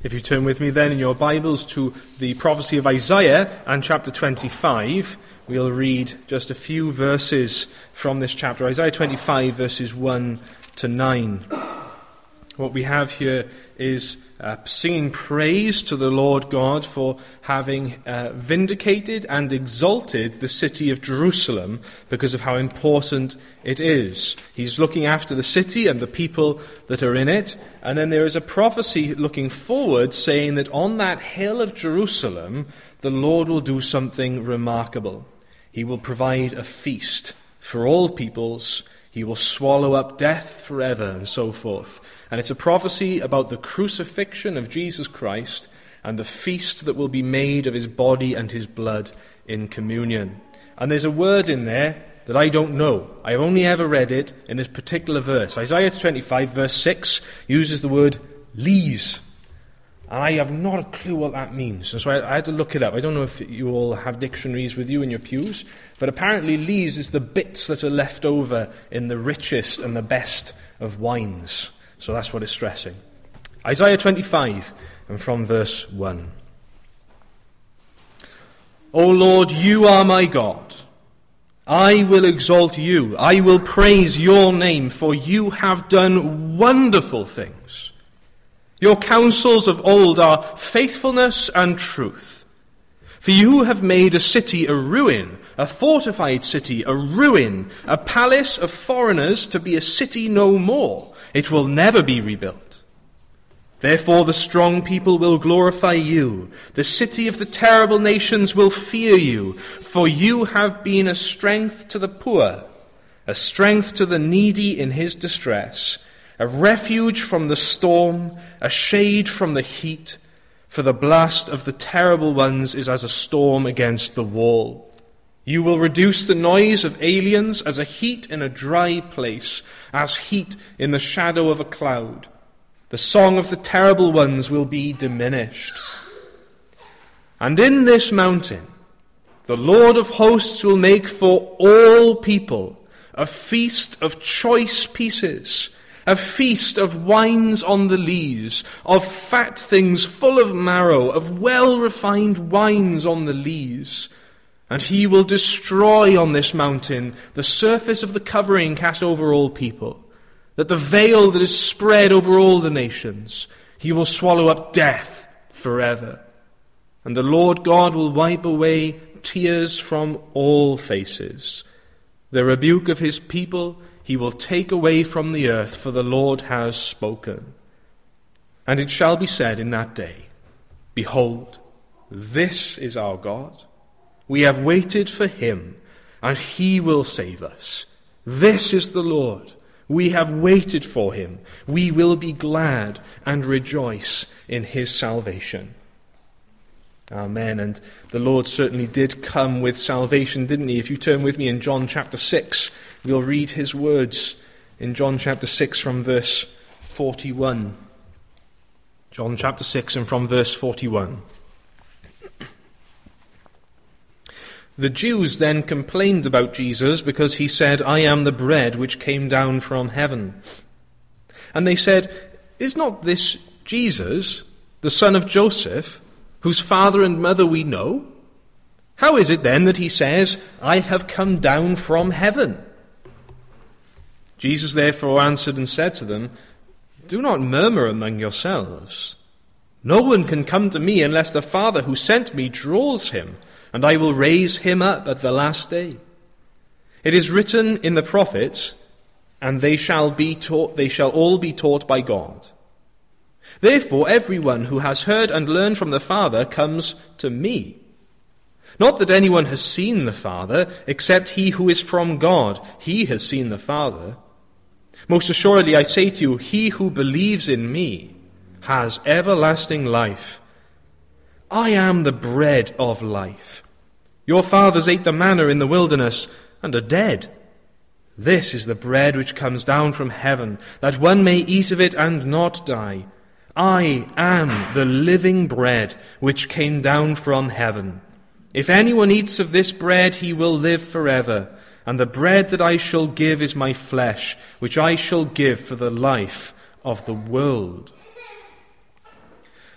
If you turn with me then in your Bibles to the prophecy of Isaiah and chapter 25, we'll read just a few verses from this chapter. Isaiah 25 verses 1 to 9. What we have here is singing praise to the Lord God for having vindicated and exalted the city of Jerusalem because of how important it is. He's looking after the city and the people that are in it. And then there is a prophecy looking forward saying that on that hill of Jerusalem, the Lord will do something remarkable. He will provide a feast for all peoples. He will swallow up death forever, and so forth. And it's a prophecy about the crucifixion of Jesus Christ and the feast that will be made of his body and his blood in communion. And there's a word in there that I don't know. I've only ever read it in this particular verse. Isaiah 25 verse 6 uses the word lees. And I have not a clue what that means. And so I had to look it up. I don't know if you all have dictionaries with you in your pews, but apparently lees is the bits that are left over in the richest and the best of wines. So that's what it's stressing. Isaiah 25, and from verse 1. O Lord, you are my God. I will exalt you. I will praise your name, for you have done wonderful things. Your counsels of old are faithfulness and truth. For you have made a city a ruin, a fortified city a ruin, a palace of foreigners to be a city no more. It will never be rebuilt. Therefore the strong people will glorify you. The city of the terrible nations will fear you, for you have been a strength to the poor, a strength to the needy in his distress, a refuge from the storm, a shade from the heat, for the blast of the terrible ones is as a storm against the wall. You will reduce the noise of aliens as a heat in a dry place, as heat in the shadow of a cloud. The song of the terrible ones will be diminished. And in this mountain, the Lord of hosts will make for all people a feast of choice pieces, a feast of wines on the lees, of fat things full of marrow, of well-refined wines on the lees. And he will destroy on this mountain the surface of the covering cast over all people, that the veil that is spread over all the nations. He will swallow up death forever. And the Lord God will wipe away tears from all faces. The rebuke of his people he will take away from the earth, for the Lord has spoken. And it shall be said in that day, Behold, this is our God. We have waited for him, and he will save us. This is the Lord. We have waited for him. We will be glad and rejoice in his salvation. Amen. And the Lord certainly did come with salvation, didn't he? If you turn with me in John chapter 6, we'll read his words in John chapter 6 from verse 41. John chapter 6 and from verse 41. The Jews then complained about Jesus because he said, I am the bread which came down from heaven. And they said, Is not this Jesus, the son of Joseph, whose father and mother we know? How is it then that he says, I have come down from heaven? Jesus therefore answered and said to them, Do not murmur among yourselves. No one can come to me unless the Father who sent me draws him, and I will raise him up at the last day. It is written in the prophets, and they shall all be taught by God. Therefore everyone who has heard and learned from the Father comes to me. Not that anyone has seen the Father, except he who is from God. He has seen the Father. Most assuredly I say to you, he who believes in me has everlasting life. I am the bread of life. Your fathers ate the manna in the wilderness and are dead. This is the bread which comes down from heaven, that one may eat of it and not die. I am the living bread which came down from heaven. If anyone eats of this bread, he will live forever. And the bread that I shall give is my flesh, which I shall give for the life of the world.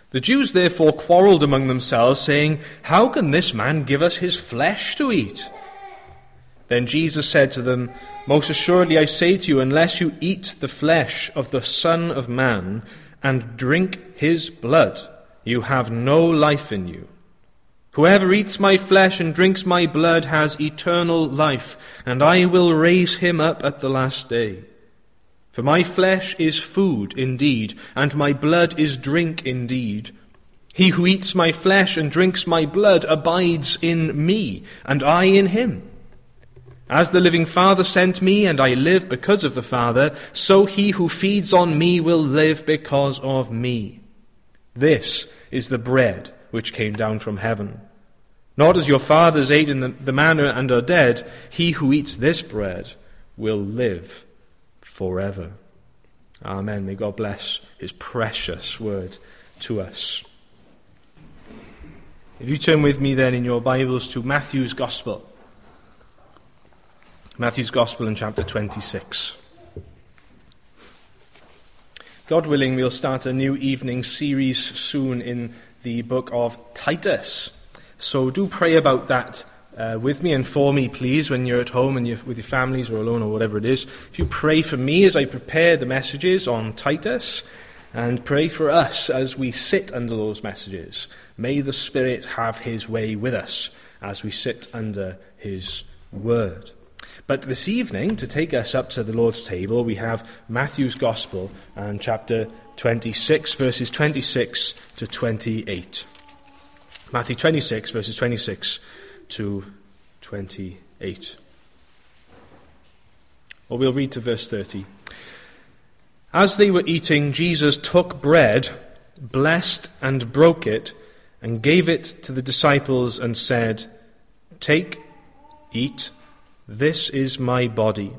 The Jews therefore quarreled among themselves, saying, "How can this man give us his flesh to eat?" Then Jesus said to them, "Most assuredly I say to you, unless you eat the flesh of the Son of Man and drink his blood, you have no life in you. Whoever eats my flesh and drinks my blood has eternal life, and I will raise him up at the last day. For my flesh is food indeed, and my blood is drink indeed. He who eats my flesh and drinks my blood abides in me, and I in him. As the living Father sent me, and I live because of the Father, so he who feeds on me will live because of me. This is the bread which came down from heaven. Not as your fathers ate in the manna and are dead, he who eats this bread will live forever." Amen. May God bless his precious word to us. If you turn with me then in your Bibles to Matthew's Gospel. Matthew's Gospel in chapter 26. God willing, we'll start a new evening series soon in the book of Titus. So do pray about that with me and for me, please, when you're at home and with your families or alone or whatever it is. If you pray for me as I prepare the messages on Titus, and pray for us as we sit under those messages. May the Spirit have his way with us as we sit under his word. But this evening, to take us up to the Lord's table, we have Matthew's Gospel and chapter 26, verses 26 to 28. Matthew 26, verses 26 to 28. Or we'll read to verse 30. As they were eating, Jesus took bread, blessed and broke it, and gave it to the disciples and said, "Take, eat, this is my body."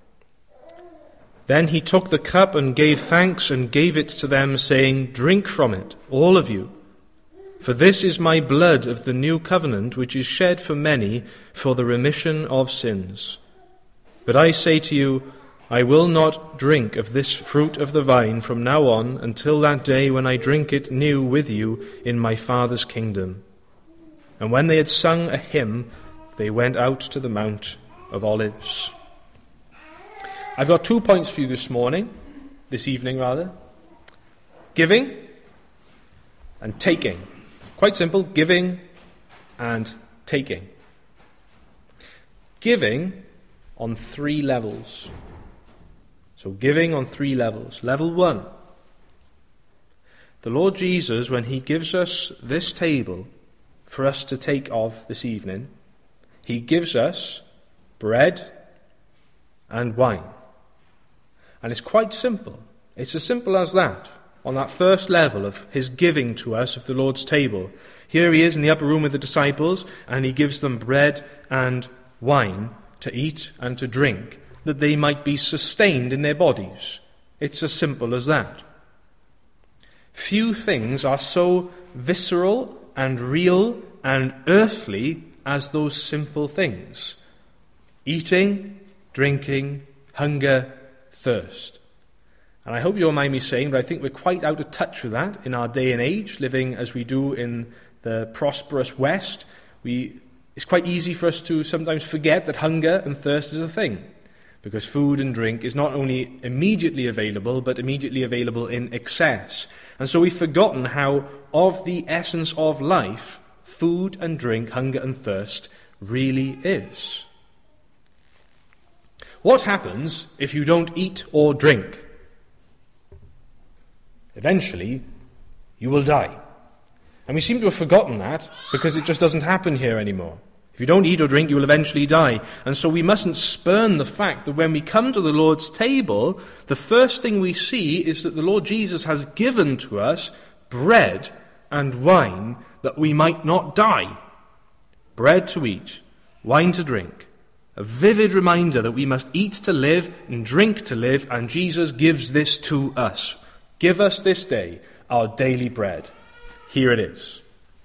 Then he took the cup and gave thanks and gave it to them, saying, "Drink from it, all of you. For this is my blood of the new covenant, which is shed for many for the remission of sins. But I say to you, I will not drink of this fruit of the vine from now on until that day when I drink it new with you in my Father's kingdom." And when they had sung a hymn, they went out to the Mount of Olives. I've got 2 points for you this evening. Giving and taking. Quite simple, giving and taking. Giving on 3 levels. So giving on 3 levels. Level 1. The Lord Jesus, when he gives us this table for us to take of this evening, he gives us bread and wine. And it's quite simple. It's as simple as that. On that first level of his giving to us of the Lord's table. Here he is in the upper room with the disciples, and he gives them bread and wine to eat and to drink, that they might be sustained in their bodies. It's as simple as that. Few things are so visceral and real and earthly as those simple things. Eating, drinking, hunger, thirst. And I hope you don't mind me saying, but I think we're quite out of touch with that in our day and age, living as we do in the prosperous West. It's quite easy for us to sometimes forget that hunger and thirst is a thing, because food and drink is not only immediately available, but immediately available in excess. And so we've forgotten how, of the essence of life, food and drink, hunger and thirst really is. What happens if you don't eat or drink? Eventually, you will die. And we seem to have forgotten that because it just doesn't happen here anymore. If you don't eat or drink, you will eventually die. And so we mustn't spurn the fact that when we come to the Lord's table, the first thing we see is that the Lord Jesus has given to us bread and wine that we might not die. Bread to eat, wine to drink. A vivid reminder that we must eat to live and drink to live, and Jesus gives this to us. Give us this day our daily bread. Here it is.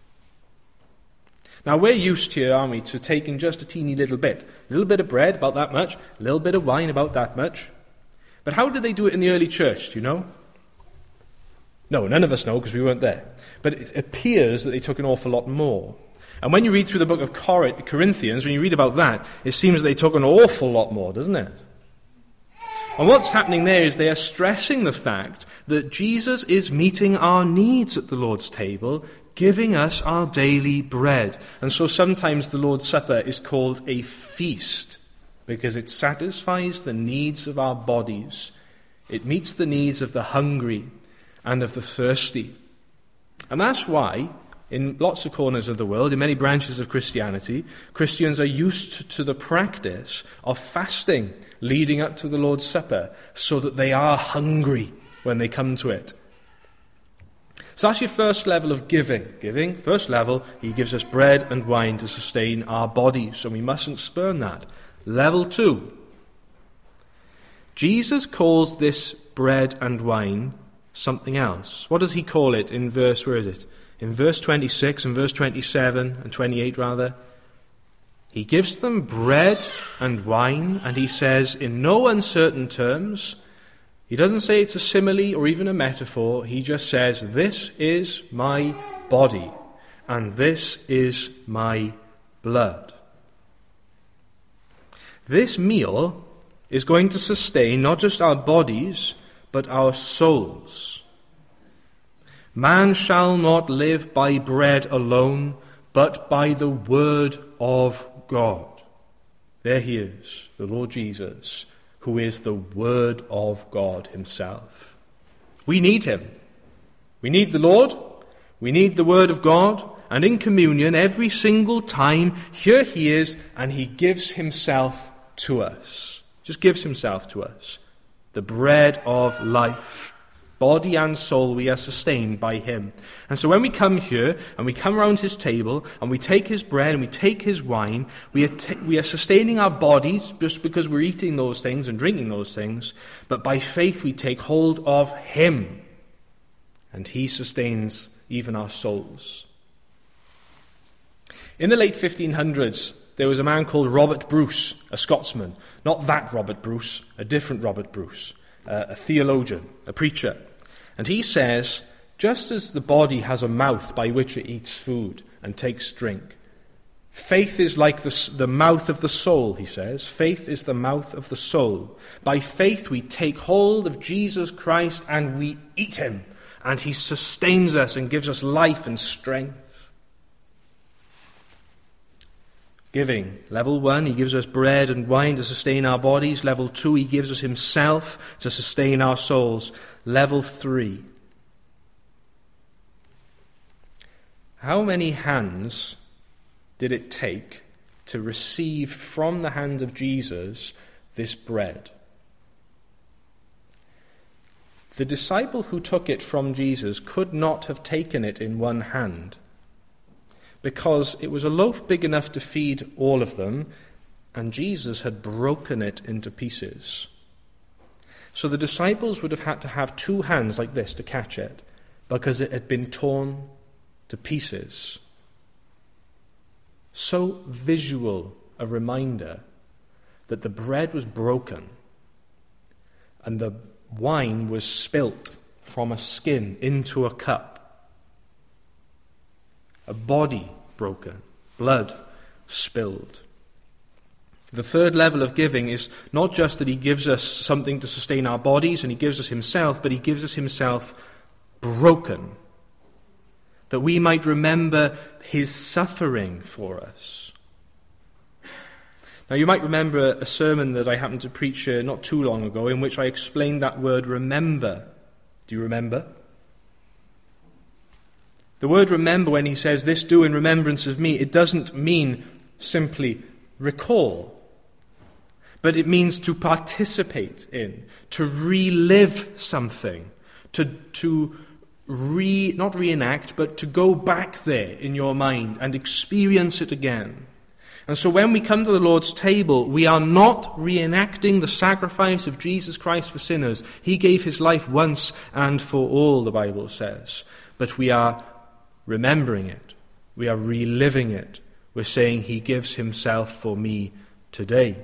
Now we're used here, aren't we, to taking just a teeny little bit. A little bit of bread, about that much. A little bit of wine, about that much. But how did they do it in the early church, do you know? No, none of us know because we weren't there. But it appears that they took an awful lot more. And when you read through the book of Corinthians, when you read about that, it seems they took an awful lot more, doesn't it? And what's happening there is they are stressing the fact that Jesus is meeting our needs at the Lord's table, giving us our daily bread. And so sometimes the Lord's Supper is called a feast, because it satisfies the needs of our bodies. It meets the needs of the hungry and of the thirsty. And that's why, in lots of corners of the world, in many branches of Christianity, Christians are used to the practice of fasting leading up to the Lord's Supper, so that they are hungry when they come to it. So that's your first level of giving. Giving, first level, he gives us bread and wine to sustain our bodies, and we mustn't spurn that. Level 2. Jesus calls this bread and wine something else. What does he call it in verse, where is it? In verse 26 and verse 27 and 28 rather. He gives them bread and wine, and he says in no uncertain terms, he doesn't say it's a simile or even a metaphor, he just says, this is my body, and this is my blood. This meal is going to sustain not just our bodies, but our souls. Man shall not live by bread alone, but by the word of God. There he is, the Lord Jesus, who is the Word of God himself. We need him. We need the Lord. We need the Word of God. And in communion, every single time, here he is, and he gives himself to us. Just gives himself to us. The bread of life. Body and soul, we are sustained by him. And so when we come here, and we come around his table, and we take his bread, and we take his wine, we are sustaining our bodies just because we're eating those things and drinking those things, but by faith we take hold of him, and he sustains even our souls. In the late 1500s, there was a man called Robert Bruce, a Scotsman. Not that Robert Bruce, a different Robert Bruce, a theologian, a preacher. And he says, just as the body has a mouth by which it eats food and takes drink, faith is like the mouth of the soul, he says. Faith is the mouth of the soul. By faith we take hold of Jesus Christ and we eat him, and he sustains us and gives us life and strength. Giving. Level 1, he gives us bread and wine to sustain our bodies. Level 2, he gives us himself to sustain our souls. Level 3. How many hands did it take to receive from the hand of Jesus this bread? The disciple who took it from Jesus could not have taken it in one hand, because it was a loaf big enough to feed all of them, and Jesus had broken it into pieces. So the disciples would have had to have two hands like this to catch it, because it had been torn to pieces. So visual a reminder that the bread was broken, and the wine was spilt from a skin into a cup. A body broken, blood spilled. The third level of giving is not just that he gives us something to sustain our bodies and he gives us himself, but he gives us himself broken, that we might remember his suffering for us. Now you might remember a sermon that I happened to preach not too long ago in which I explained that word remember. Do you remember? The word remember, when he says, this do in remembrance of me, it doesn't mean simply recall, but it means to participate in, to relive something, not reenact, but to go back there in your mind and experience it again. And so when we come to the Lord's table, we are not reenacting the sacrifice of Jesus Christ for sinners. He gave his life once and for all, the Bible says. But we are remembering it. We are reliving it. We're saying he gives himself for me today.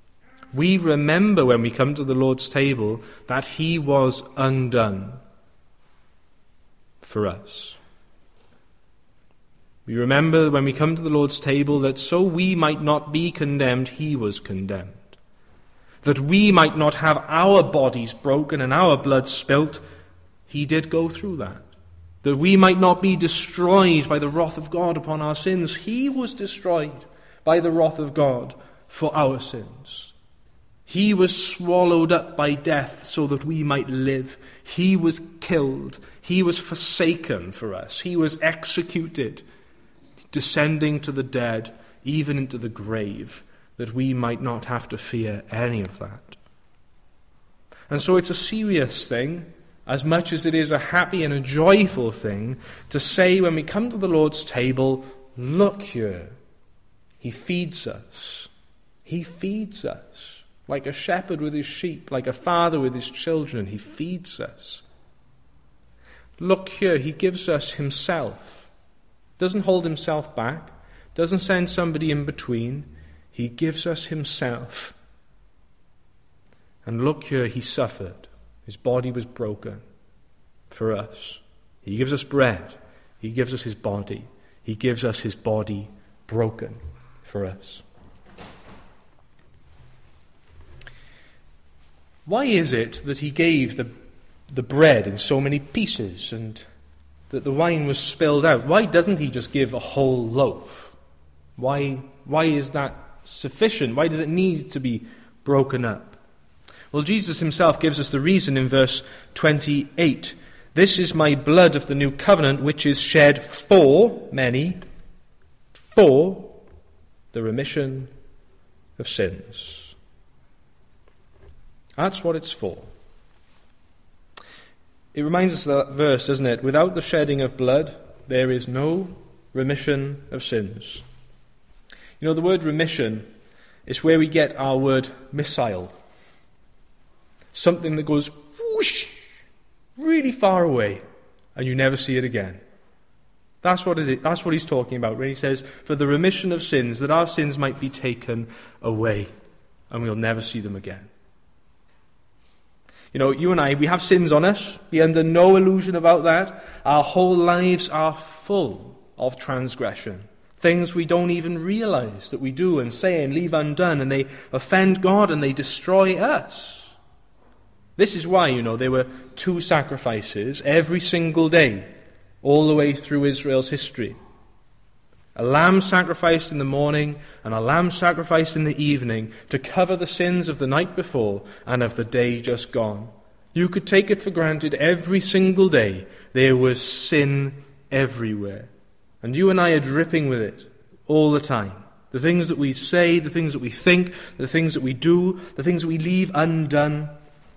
We remember when we come to the Lord's table that he was undone for us. We remember when we come to the Lord's table that so we might not be condemned, he was condemned. That we might not have our bodies broken and our blood spilt, he did go through that. That we might not be destroyed by the wrath of God upon our sins, he was destroyed by the wrath of God for our sins. He was swallowed up by death so that we might live. He was killed. He was forsaken for us. He was executed, descending to the dead, even into the grave, that we might not have to fear any of that. And so it's a serious thing, as much as it is a happy and a joyful thing, to say when we come to the Lord's table, look here, he feeds us. He feeds us. Like a shepherd with his sheep, like a father with his children, he feeds us. Look here, he gives us himself. Doesn't hold himself back, doesn't send somebody in between. He gives us himself. And look here, he suffered. His body was broken for us. He gives us bread. He gives us his body. He gives us his body broken for us. Why is it that he gave the bread in so many pieces and that the wine was spilled out? Why doesn't he just give a whole loaf? Why is that sufficient? Why does it need to be broken up? Well, Jesus himself gives us the reason in verse 28. This is my blood of the new covenant, which is shed for many, for the remission of sins. That's what it's for. It reminds us of that verse, doesn't it? Without the shedding of blood, there is no remission of sins. You know, the word remission is where we get our word missile. Something that goes whoosh, really far away, and you never see it again. That's what it is. That's what he's talking about when he says, for the remission of sins, that our sins might be taken away, and we'll never see them again. You know, you and I, we have sins on us. Be under no illusion about that. Our whole lives are full of transgression. Things we don't even realize that we do and say and leave undone, and they offend God and they destroy us. This is why, you know, there were 2 sacrifices every single day, all the way through Israel's history. A lamb sacrificed in the morning and a lamb sacrificed in the evening to cover the sins of the night before and of the day just gone. You could take it for granted every single day there was sin everywhere. And you and I are dripping with it all the time. The things that we say, the things that we think, the things that we do, the things that we leave undone.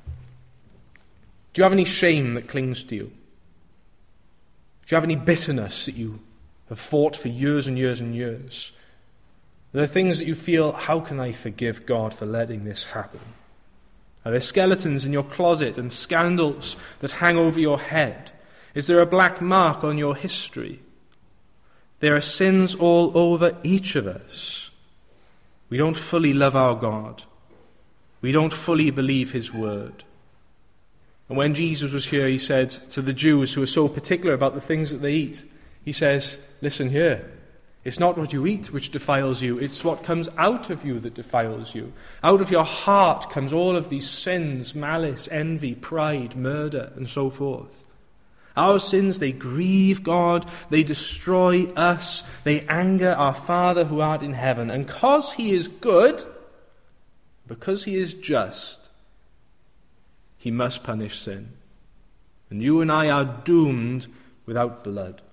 Do you have any shame that clings to you? Do you have any bitterness that you have fought for years and years and years? There are things that you feel, how can I forgive God for letting this happen? Are there skeletons in your closet and scandals that hang over your head? Is there a black mark on your history? There are sins all over each of us. We don't fully love our God. We don't fully believe his word. And when Jesus was here, he said to the Jews who are so particular about the things that they eat, he says, listen here, it's not what you eat which defiles you, it's what comes out of you that defiles you. Out of your heart comes all of these sins, malice, envy, pride, murder, and so forth. Our sins, they grieve God, they destroy us, they anger our Father who art in heaven. And because he is good, because he is just, he must punish sin. And you and I are doomed without blood.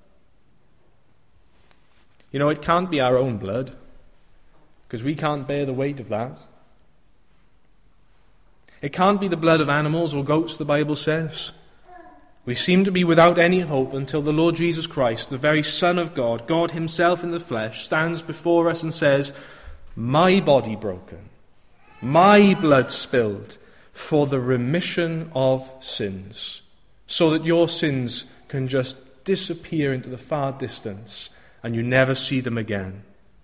You know, it can't be our own blood, because we can't bear the weight of that. It can't be the blood of animals or goats, the Bible says. We seem to be without any hope until the Lord Jesus Christ, the very Son of God, God himself in the flesh, stands before us and says, my body broken, my blood spilled for the remission of sins, so that your sins can just disappear into the far distance and you never see them again.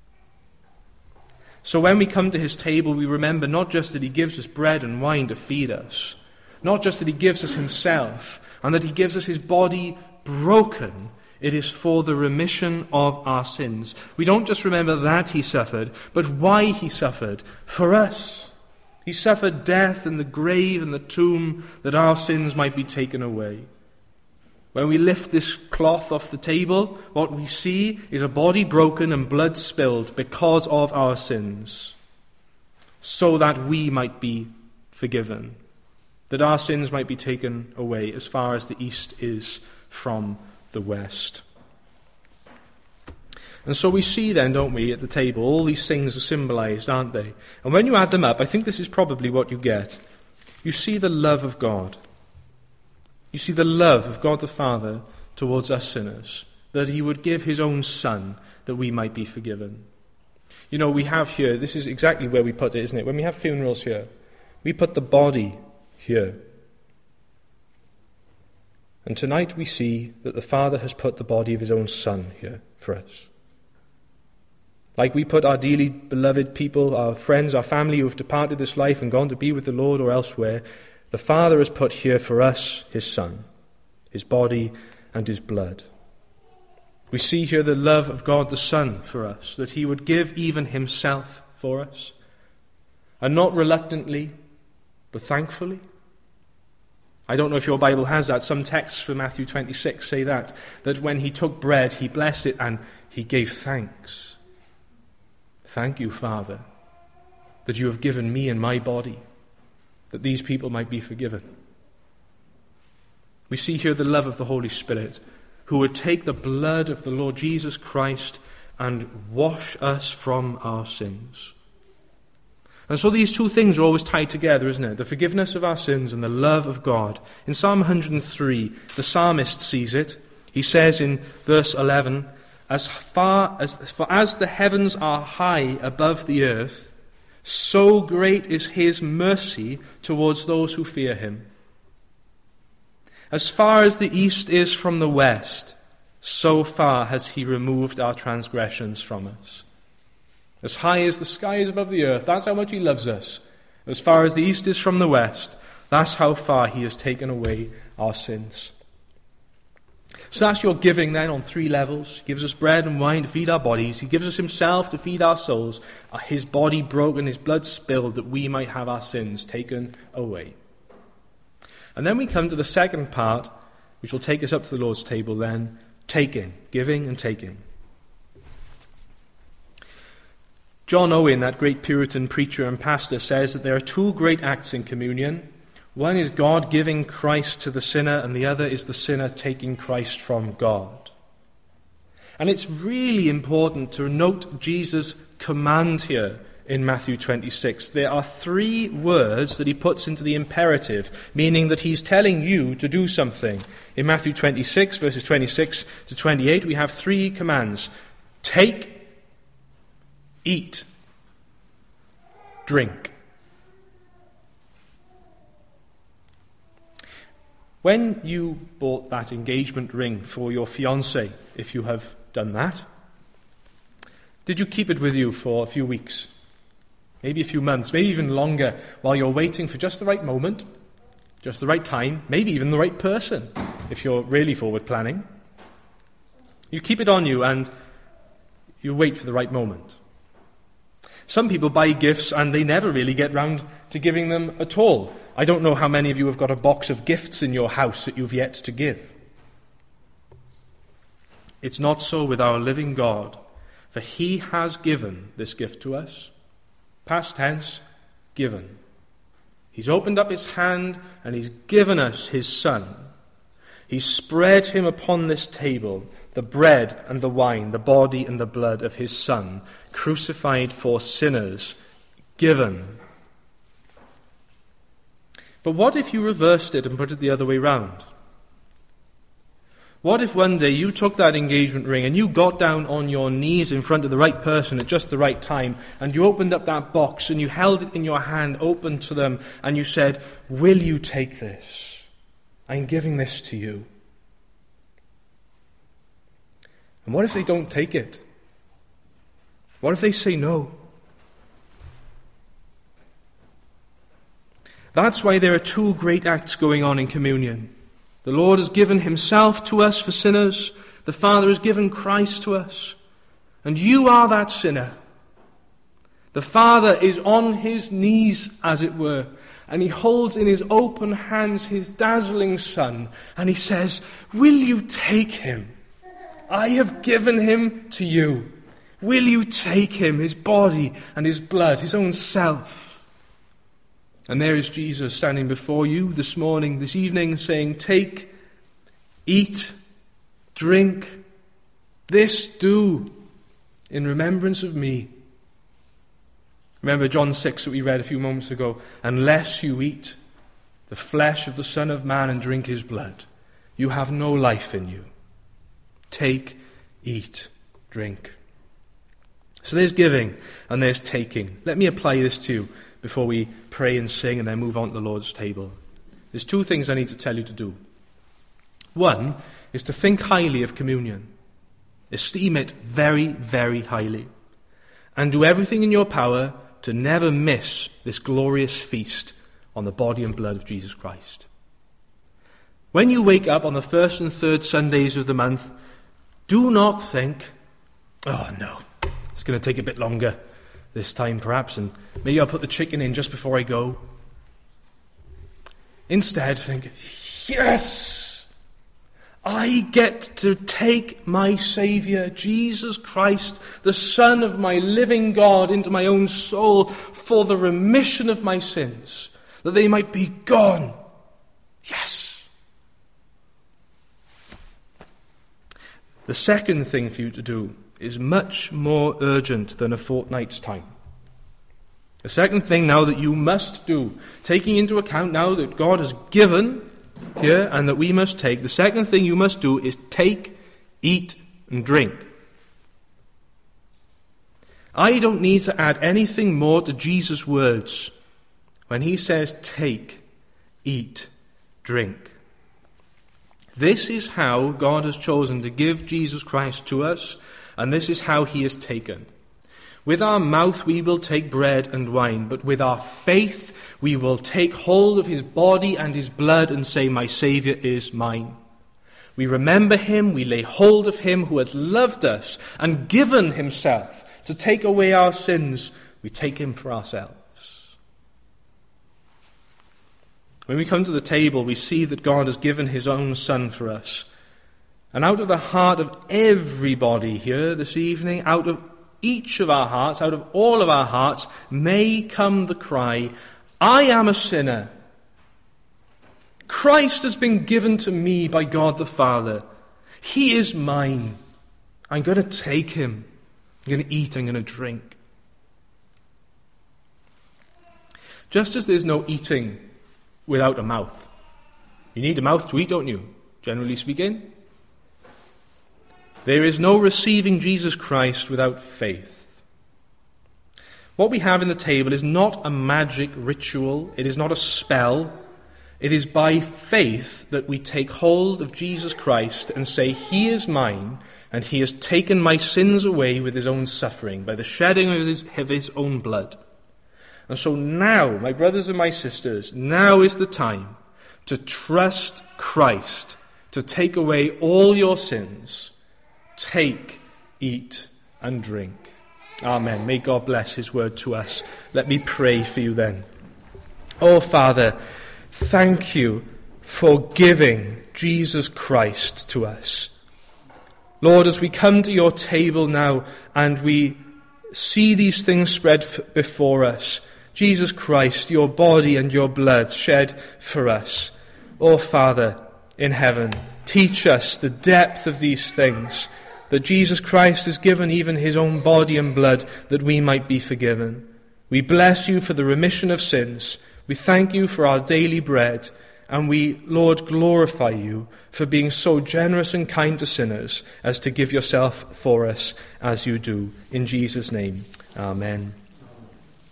So when we come to his table, we remember not just that he gives us bread and wine to feed us, not just that he gives us himself, and that he gives us his body broken, it is for the remission of our sins. We don't just remember that he suffered, but why he suffered. For us. He suffered death in the grave and the tomb that our sins might be taken away. When we lift this cloth off the table, what we see is a body broken and blood spilled because of our sins, so that we might be forgiven, that our sins might be taken away as far as the east is from the west. And so we see then, don't we, at the table, all these things are symbolized, aren't they? And when you add them up, I think this is probably what you get. You see the love of God. You see the love of God the Father towards us sinners, that he would give his own Son that we might be forgiven. You know, we have here, this is exactly where we put it, isn't it? When we have funerals here, we put the body here. And tonight we see that the Father has put the body of his own Son here for us. Like we put our dearly beloved people, our friends, our family who have departed this life and gone to be with the Lord or elsewhere, the Father has put here for us his Son, his body and his blood. We see here the love of God the Son for us, that he would give even himself for us, and not reluctantly, but thankfully. I don't know if your Bible has that. Some texts from Matthew 26 say that when he took bread, he blessed it and he gave thanks. Thank you, Father, that you have given me and my body, that these people might be forgiven. We see here the love of the Holy Spirit, who would take the blood of the Lord Jesus Christ and wash us from our sins. And so these two things are always tied together, isn't it? The forgiveness of our sins and the love of God. In Psalm 103, the psalmist sees it. He says in verse 11, For as the heavens are high above the earth, so great is his mercy towards those who fear him. As far as the east is from the west, so far has he removed our transgressions from us. As high as the sky is above the earth, that's how much he loves us. As far as the east is from the west, that's how far he has taken away our sins. So that's your giving then on three levels. He gives us bread and wine to feed our bodies. He gives us himself to feed our souls. His body broken, his blood spilled, that we might have our sins taken away. And then we come to the second part, which will take us up to the Lord's table then, taking, giving and taking. John Owen, that great Puritan preacher and pastor, says that there are two great acts in communion. One is God giving Christ to the sinner, and the other is the sinner taking Christ from God. And it's really important to note Jesus' command here in Matthew 26. There are three words that he puts into the imperative, meaning that he's telling you to do something. In Matthew 26, verses 26 to 28, we have three commands. Take, eat, drink. When you bought that engagement ring for your fiancé, if you have done that, did you keep it with you for a few weeks? Maybe a few months, maybe even longer, while you're waiting for just the right moment, just the right time, maybe even the right person, if you're really forward planning. You keep it on you and you wait for the right moment. Some people buy gifts and they never really get round to giving them at all. I don't know how many of you have got a box of gifts in your house that you've yet to give. It's not so with our living God, for he has given this gift to us. Past tense, given. He's opened up his hand and he's given us his Son. He spread him upon this table, the bread and the wine, the body and the blood of his Son, crucified for sinners, given. But what if you reversed it and put it the other way round? What if one day you took that engagement ring and you got down on your knees in front of the right person at just the right time, and you opened up that box and you held it in your hand open to them and you said, "Will you take this? I'm giving this to you." And what if they don't take it? What if they say no? That's why there are two great acts going on in communion. The Lord has given himself to us for sinners. The Father has given Christ to us. And you are that sinner. The Father is on his knees, as it were, and he holds in his open hands his dazzling Son, and he says, will you take him? I have given him to you. Will you take him, his body and his blood, his own self? And there is Jesus standing before you this morning, this evening, saying, take, eat, drink, this do in remembrance of me. Remember John 6 that we read a few moments ago. Unless you eat the flesh of the Son of Man and drink his blood, you have no life in you. Take, eat, drink. So there's giving and there's taking. Let me apply this to you before we pray and sing and then move on to the Lord's table. There's two things I need to tell you to do. One is to think highly of communion. Esteem it very, very highly. And do everything in your power to never miss this glorious feast on the body and blood of Jesus Christ. When you wake up on the first and third Sundays of the month, do not think, oh no, it's going to take a bit longer this time perhaps, and maybe I'll put the chicken in just before I go. Instead, think, yes! I get to take my Saviour, Jesus Christ, the Son of my living God, into my own soul for the remission of my sins, that they might be gone. Yes. The second thing for you to do is much more urgent than a fortnight's time. The second thing now that you must do, taking into account now that God has given here and that we must take, the second thing you must do is take, eat, and drink. I don't need to add anything more to Jesus' words when he says take, eat, drink. This is how God has chosen to give Jesus Christ to us, and this is how he is taken. With our mouth we will take bread and wine, but with our faith we will take hold of his body and his blood and say, my Saviour is mine. We remember him, we lay hold of him who has loved us and given himself to take away our sins. We take him for ourselves. When we come to the table, we see that God has given his own Son for us. And out of the heart of everybody here this evening, out of each of our hearts, out of all of our hearts, may come the cry, I am a sinner. Christ has been given to me by God the Father. He is mine. I'm going to take him. I'm going to eat, I'm going to drink. Just as there's no eating without a mouth. You need a mouth to eat, don't you? Generally speaking. There is no receiving Jesus Christ without faith. What we have in the table is not a magic ritual. It is not a spell. It is by faith that we take hold of Jesus Christ and say, he is mine, and he has taken my sins away with his own suffering, by the shedding of his own blood. And so now, my brothers and my sisters, now is the time to trust Christ, to take away all your sins. Take, eat, and drink. Amen. May God bless his word to us. Let me pray for you then. Oh, Father, thank you for giving Jesus Christ to us. Lord, as we come to your table now and we see these things spread before us, Jesus Christ, your body and your blood shed for us. Oh, Father in heaven, teach us the depth of these things, that Jesus Christ has given even his own body and blood that we might be forgiven. We bless you for the remission of sins. We thank you for our daily bread. And we, Lord, glorify you for being so generous and kind to sinners as to give yourself for us as you do. In Jesus' name, amen.